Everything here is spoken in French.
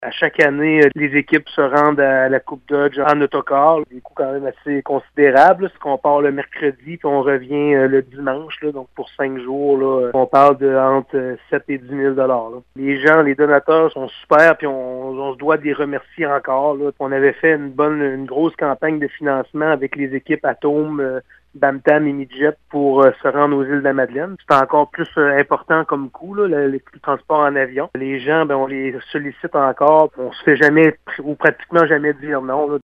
À chaque année, les équipes se rendent à la Coupe Dodge en autocar. Des coûts quand même assez considérables. Si on part le mercredi puis on revient le dimanche, là, donc pour 5 jours, là, on parle de entre 7 et 10 000 $. Les gens, les donateurs sont super puis on se doit les remercier encore. Là. On avait fait une grosse campagne de financement avec les équipes Atome, Bam-Tam et Midget pour se rendre aux îles de la Madeleine. C'est encore plus important comme coût, là, le transport en avion. Les gens, on les sollicite encore. On se fait jamais ou pratiquement jamais dire non. Là.